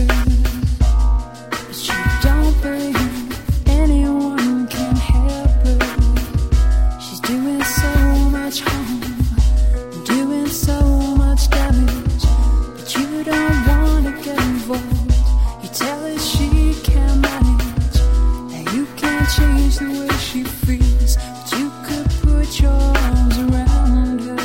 but you don't believe anyone can help her. She's doing so much harm, doing so much damage, but you don't wanna get involved. You tell her she can't manage, that you can't change the way she feels, but you could put your arms around her.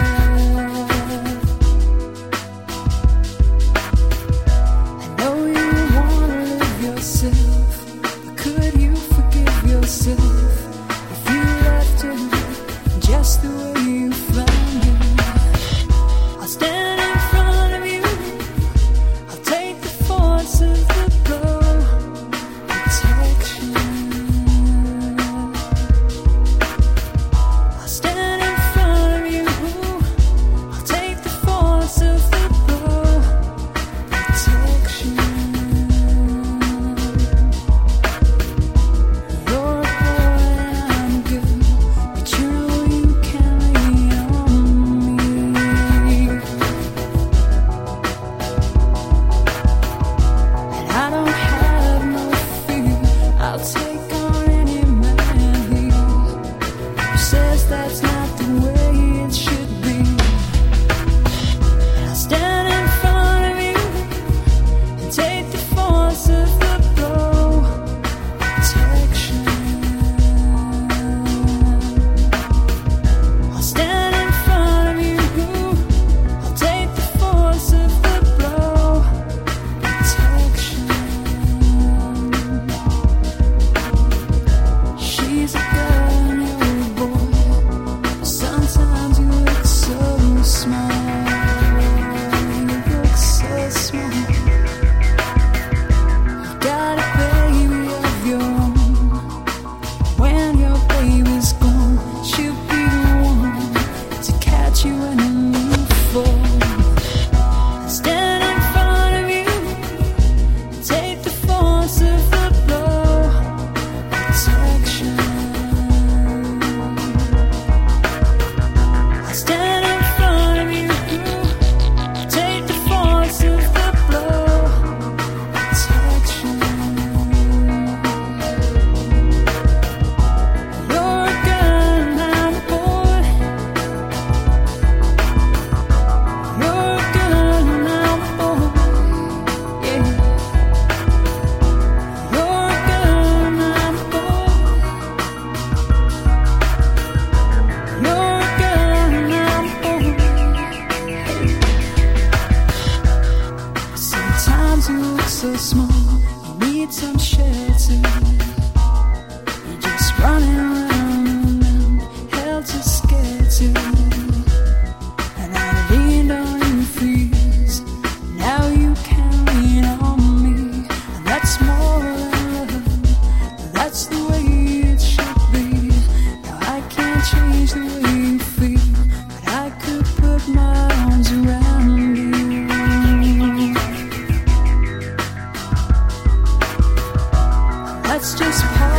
I know you wanna live yourself, but could you forgive yourself if you left her just the way you found her? I'll stand in front of you, I'll take the force of the blow, protection. I'll stand in front of you, I'll take the force of the blow, protection. You're a boy and I'm a girl, but you know you can lean on me. And I don't have no fear, I'll take on any man here who says that's not the way it should be. And I'll stand in front of you and take the force of the blow, protection. I'll stand in front of you, I'll take the force of the blow, protection. She's a girl and you're a boy, sometimes you look so small, you look so small. You got a baby of your own, when your baby's gone, she'll be the one to catch you when you fall. I'll stand in front of you, take the force of the blow, protection. I'll stand in front of you, take the force of the blow, protection. You're a girl and I'm a boy. You're a girl and I'm a boy. Yeah. You're a girl and I'm a boy. You're a girl and I'm a boy. Sometimes you look so small, you need some shelter. You're just running around, held to skelter. And I leaned on you for years, now you can lean on me. And that's more than love, that's the way it should be. Now I can't change the way you feel, but I could put my arms around you. That's just part